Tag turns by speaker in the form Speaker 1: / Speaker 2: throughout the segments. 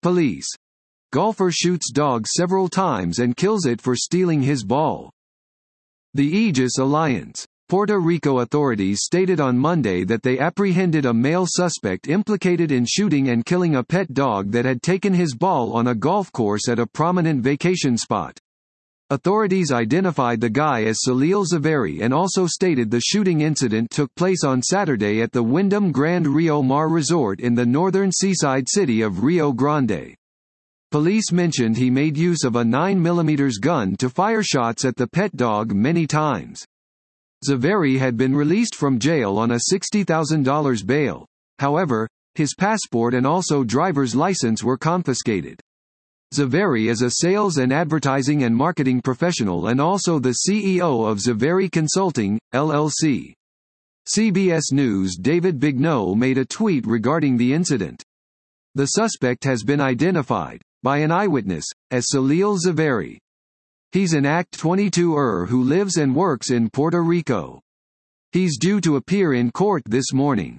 Speaker 1: Police. Golfer shoots dog several times and kills it for stealing his ball. The Aegis Alliance. Puerto Rico authorities stated on Monday that they apprehended a male suspect implicated in shooting and killing a pet dog that had taken his ball on a golf course at a prominent vacation spot. Authorities identified the guy as Salil Zaveri and also stated the shooting incident took place on Saturday at the Wyndham Grand Rio Mar Resort in the northern seaside city of Rio Grande. Police mentioned he made use of a 9mm gun to fire shots at the pet dog many times. Zaveri had been released from jail on a $60,000 bail. However, his passport and also driver's license were confiscated. Zaveri is a sales and advertising and marketing professional and also the CEO of Zaveri Consulting, LLC. CBS News' David Bigneau made a tweet regarding the incident. The suspect has been identified, by an eyewitness, as Salil Zaveri. He's an Act 22er who lives and works in Puerto Rico. He's due to appear in court this morning.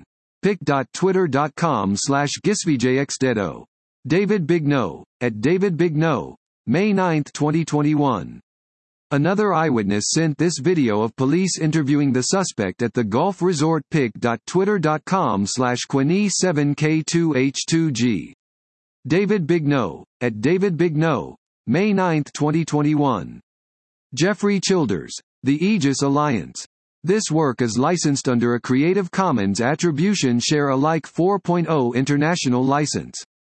Speaker 1: pic.twitter.com/gisvjxdedo. David Bigneau, at David Bigneau, May 9, 2021. Another eyewitness sent this video of police interviewing the suspect at the golf resort. pic.twitter.com/Quinny7K2H2G. David Bigneau, at David Bigneau, May 9, 2021. Jeffrey Childers, The Aegis Alliance. This work is licensed under a Creative Commons Attribution Share Alike 4.0 international license.